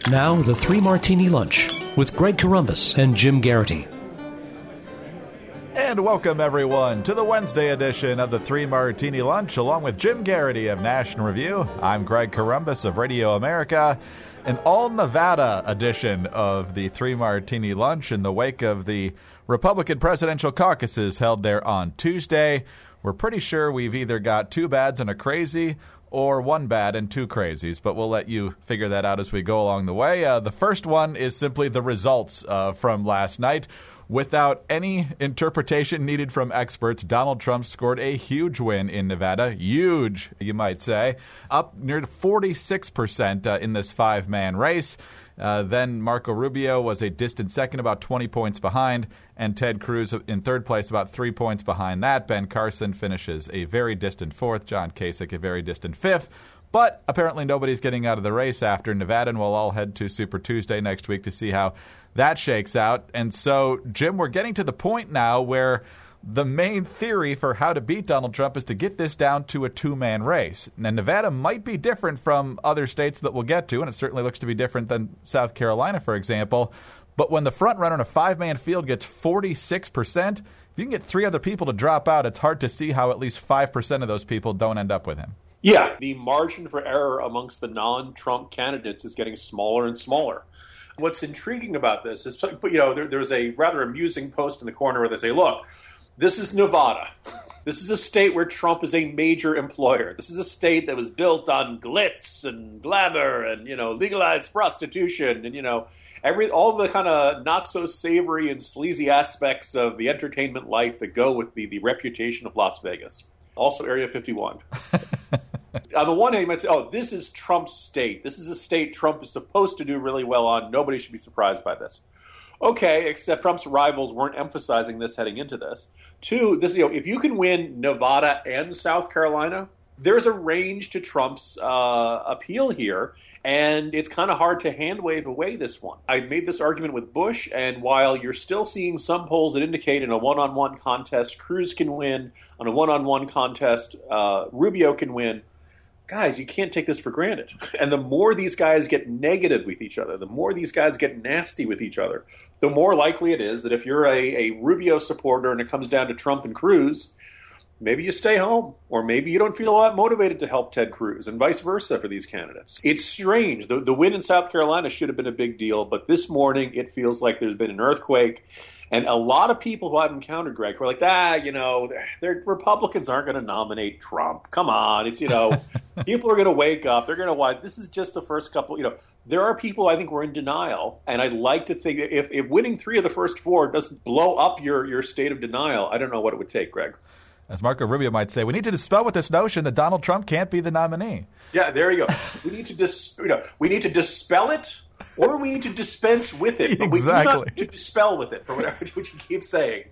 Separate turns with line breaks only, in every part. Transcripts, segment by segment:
Now, the Three Martini Lunch with Greg Corombos and Jim Garrity.
And welcome, everyone, to the Wednesday edition of the Three Martini Lunch, along with Jim Garrity of National Review. I'm Greg Corombos of Radio America. An all-Nevada edition of the Three Martini Lunch in the wake of the Republican presidential caucuses held there on Tuesday. We're pretty sure we've either got two bads and a crazy or one bad and two crazies, but we'll let you figure that out as we go along the way. The first one is simply the results from last night. Without any interpretation needed from experts, Donald Trump scored a huge win in Nevada. Huge, you might say. Up near 46% in this five-man race. Then Marco Rubio was a distant second, about 20 points behind, and Ted Cruz in third place, about 3 points behind that. Ben Carson finishes a very distant fourth. John Kasich a very distant fifth. But apparently nobody's getting out of the race after Nevada, and we'll all head to Super Tuesday next week to see how that shakes out. And so, Jim, we're getting to the point now where the main theory for how to beat Donald Trump is to get this down to a two-man race. Now, Nevada might be different from other states that we'll get to, and it certainly looks to be different than South Carolina, for example. But when the front runner in a five-man field gets 46%, if you can get three other people to drop out, it's hard to see how at least 5% of those people don't end up with him.
Yeah, the margin for error amongst the non-Trump candidates is getting smaller and smaller. What's intriguing about this is, there's a rather amusing post in the corner where they say, look, this is Nevada. This is a state where Trump is a major employer. This is a state that was built on glitz and glamour and, legalized prostitution and, all the kind of not so savory and sleazy aspects of the entertainment life that go with the reputation of Las Vegas. Also Area 51. On the one hand, you might say, this is Trump's state. This is a state Trump is supposed to do really well on. Nobody should be surprised by this. Okay, except Trump's rivals weren't emphasizing this heading into this. Two, if you can win Nevada and South Carolina, there's a range to Trump's appeal here, and it's kind of hard to hand-wave away this one. I made this argument with Bush, and while you're still seeing some polls that indicate in a one-on-one contest Cruz can win, on a one-on-one contest Rubio can win, guys, you can't take this for granted. And the more these guys get negative with each other, the more these guys get nasty with each other, the more likely it is that if you're a Rubio supporter and it comes down to Trump and Cruz, maybe you stay home, or maybe you don't feel a lot motivated to help Ted Cruz, and vice versa for these candidates. It's strange. The win in South Carolina should have been a big deal, but this morning it feels like there's been an earthquake. And a lot of people who I've encountered, Greg, who are like, they're Republicans aren't going to nominate Trump. Come on. It's, people are going to wake up. They're going to watch. This is just the first couple, there are people I think who are in denial. And I'd like to think if winning three of the first four doesn't blow up your state of denial, I don't know what it would take, Greg.
As Marco Rubio might say, we need to dispel with this notion that Donald Trump can't be the nominee.
Yeah, there you go. We need to dispel it. Or we need to dispense with it, but
exactly.
We do not to dispel with it, for whatever which you keep saying.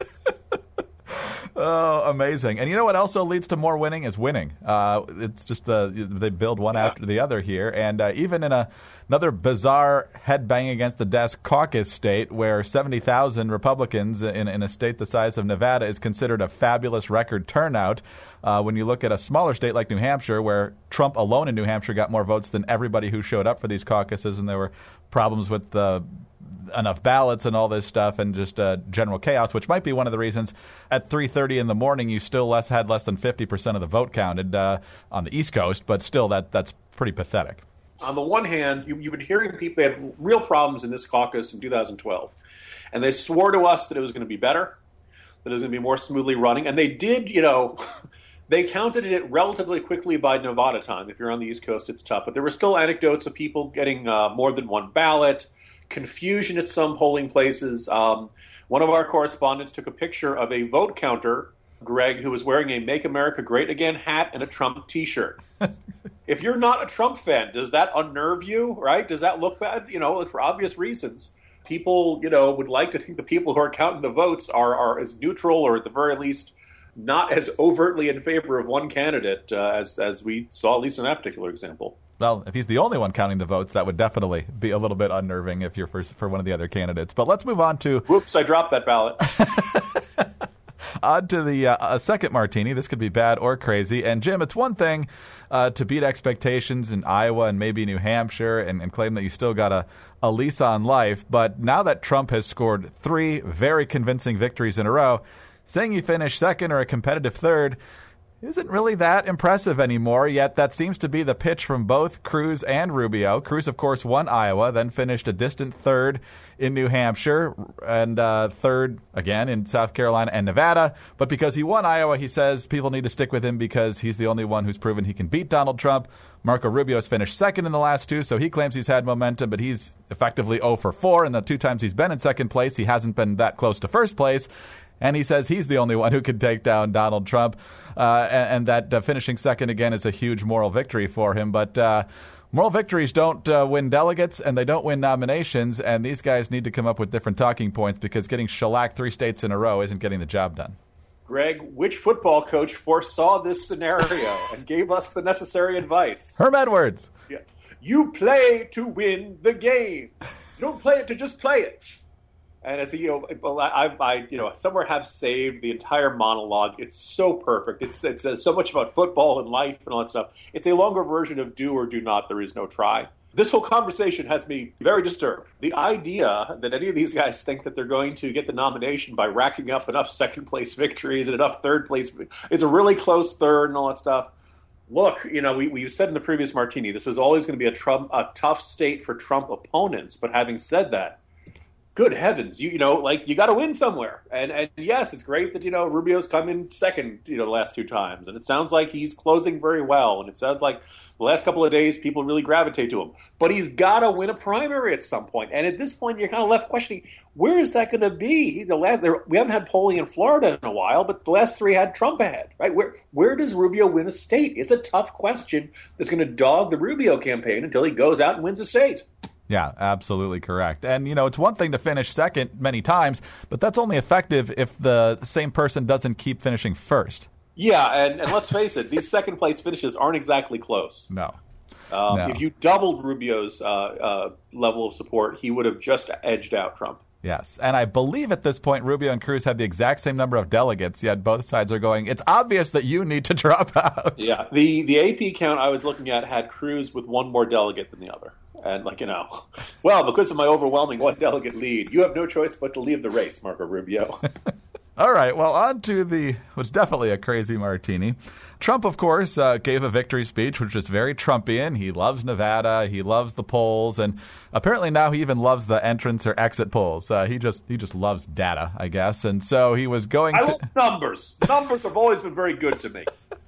Oh, amazing. And you know what also leads to more winning is winning. It's just they build one after the other here. And even in another bizarre headbang against the desk caucus state where 70,000 Republicans in a state the size of Nevada is considered a fabulous record turnout, when you look at a smaller state like New Hampshire where Trump alone in New Hampshire got more votes than everybody who showed up for these caucuses, and there were problems with enough ballots and all this stuff and just general chaos, which might be one of the reasons at 3:30 in the morning you still had less than 50% of the vote counted on the East Coast, but still that's pretty pathetic.
On the one hand, you've been hearing people, they had real problems in this caucus in 2012, and they swore to us that it was going to be better, that it was going to be more smoothly running, and they did, they counted it relatively quickly by Nevada time. If you're on the East Coast, it's tough, but there were still anecdotes of people getting more than one ballot, confusion at some polling places. One of our correspondents took a picture of a vote counter, Greg, who was wearing a Make America Great Again hat and a Trump T-shirt. If you're not a Trump fan, does that unnerve you, right? Does that look bad? For obvious reasons. People, would like to think the people who are counting the votes are as neutral, or at the very least not as overtly in favor of one candidate as we saw, at least in that particular example.
Well, if he's the only one counting the votes, that would definitely be a little bit unnerving if you're for one of the other candidates. But let's move on to...
Whoops, I dropped that ballot.
On to the second martini. This could be bad or crazy. And, Jim, it's one thing to beat expectations in Iowa and maybe New Hampshire and claim that you still got a lease on life. But now that Trump has scored 3 very convincing victories in a row, saying you finished second or a competitive third isn't really that impressive anymore, yet that seems to be the pitch from both Cruz and Rubio. Cruz, of course, won Iowa, then finished a distant third in New Hampshire, and third again in South Carolina and Nevada. But because he won Iowa, he says people need to stick with him because he's the only one who's proven he can beat Donald Trump. Marco Rubio's finished second in the last 2, so he claims he's had momentum, but he's effectively 0 for 4. And the 2 times he's been in second place, he hasn't been that close to first place. And he says he's the only one who can take down Donald Trump, and that finishing second again is a huge moral victory for him. But moral victories don't win delegates, and they don't win nominations, and these guys need to come up with different talking points because getting shellacked 3 states in a row isn't getting the job done.
Greg, which football coach foresaw this scenario and gave us the necessary advice?
Herm Edwards.
Yeah. You play to win the game. You don't play it to just play it. And as I somewhere have saved the entire monologue. It's so perfect. It says so much about football and life and all that stuff. It's a longer version of do or do not. There is no try. This whole conversation has me very disturbed. The idea that any of these guys think that they're going to get the nomination by racking up enough second-place victories and enough third-place, it's a really close third and all that stuff. Look, we said in the previous martini, this was always going to be a tough state for Trump opponents. But having said that, good heavens, you got to win somewhere. And yes, it's great that, Rubio's come in second, the last 2 times. And it sounds like he's closing very well. And it sounds like the last couple of days, people really gravitate to him. But he's got to win a primary at some point. And at this point, you're kind of left questioning, where is that going to be? We haven't had polling in Florida in a while, but the last 3 had Trump ahead, right? Where does Rubio win a state? It's a tough question that's going to dog the Rubio campaign until he goes out and wins a state.
Yeah, absolutely correct. And, it's one thing to finish second many times, but that's only effective if the same person doesn't keep finishing first.
Yeah, and let's face it, these second-place finishes aren't exactly close.
No.
If you doubled Rubio's level of support, he would have just edged out Trump.
Yes, and I believe at this point Rubio and Cruz have the exact same number of delegates, yet both sides are going, it's obvious that you need to drop out.
Yeah, the AP count I was looking at had Cruz with 1 more delegate than the other. And, well, because of my overwhelming 1-delegate lead, you have no choice but to leave the race, Marco Rubio.
All right, well, on to what's definitely a crazy martini. Trump, of course, gave a victory speech, which was very Trumpian. He loves Nevada. He loves the polls. And apparently now he even loves the entrance or exit polls. He just loves data, I guess. And so he was going
I love numbers. Numbers have always been very good to me.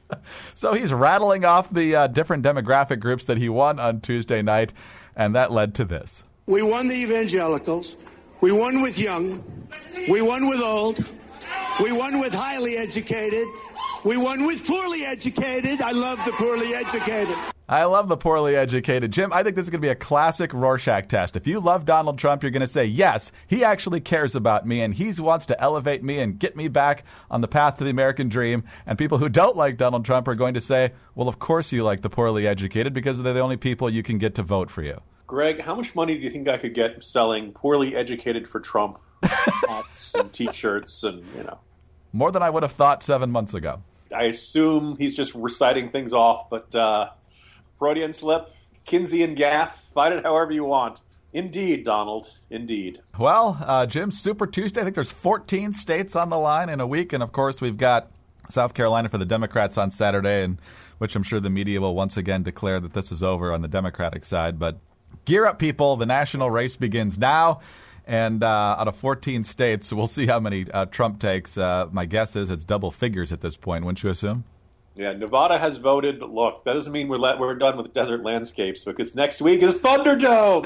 So he's rattling off the different demographic groups that he won on Tuesday night, and that led to this.
We won the evangelicals. We won with young. We won with old. We won with highly educated. We won with poorly educated. I love the poorly educated.
I love the poorly educated. Jim, I think this is going to be a classic Rorschach test. If you love Donald Trump, you're going to say, yes, he actually cares about me, and he wants to elevate me and get me back on the path to the American dream. And people who don't like Donald Trump are going to say, well, of course you like the poorly educated because they're the only people you can get to vote for you.
Greg, how much money do you think I could get selling poorly educated for Trump hats and T-shirts and,
More than I would have thought 7 months ago.
I assume he's just reciting things off, but Freudian slip, Keynesian gaffe, find it however you want. Indeed, Donald, indeed.
Well, Jim, Super Tuesday, I think there's 14 states on the line in a week, and of course we've got South Carolina for the Democrats on Saturday, and which I'm sure the media will once again declare that this is over on the Democratic side. But gear up, people. The national race begins now. And out of 14 states, we'll see how many Trump takes. My guess is it's double figures at this point, wouldn't you assume?
Yeah, Nevada has voted, but look, that doesn't mean we're done with desert landscapes because next week is Thunderdome.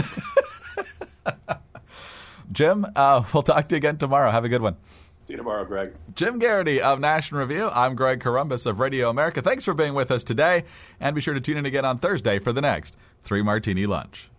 Jim, we'll talk to you again tomorrow. Have a good one.
See you tomorrow, Greg.
Jim Garrity of National Review. I'm Greg Corombos of Radio America. Thanks for being with us today, and be sure to tune in again on Thursday for the next 3 Martini Lunch.